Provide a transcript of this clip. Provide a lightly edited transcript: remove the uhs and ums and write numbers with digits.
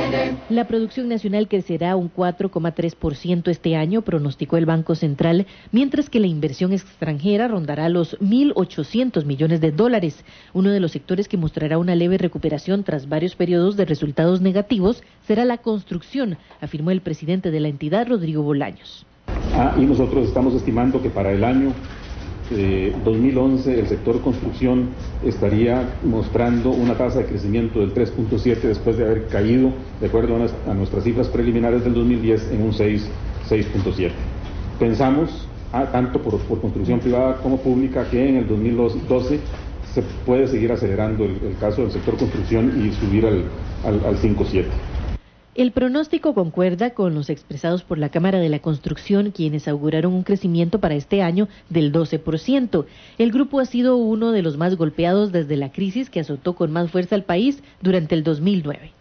La producción nacional crecerá un 4,3% este año, pronosticó el Banco Central, mientras que la inversión extranjera rondará los $1.800 millones. Uno de los sectores que mostrará una leve recuperación tras varios periodos de resultados negativos será la construcción, afirmó el presidente de la entidad, Rodrigo Bolaños. Y nosotros estamos estimando que para el año 2011 el sector construcción estaría mostrando una tasa de crecimiento del 3.7 después de haber caído, de acuerdo a nuestras cifras preliminares del 2010, en un 6.7. Pensamos, tanto por construcción privada como pública, que en el 2012 se puede seguir acelerando el caso del sector construcción y subir al 5.7. El pronóstico concuerda con los expresados por la Cámara de la Construcción, quienes auguraron un crecimiento para este año del 12%. El grupo ha sido uno de los más golpeados desde la crisis que azotó con más fuerza al país durante el 2009.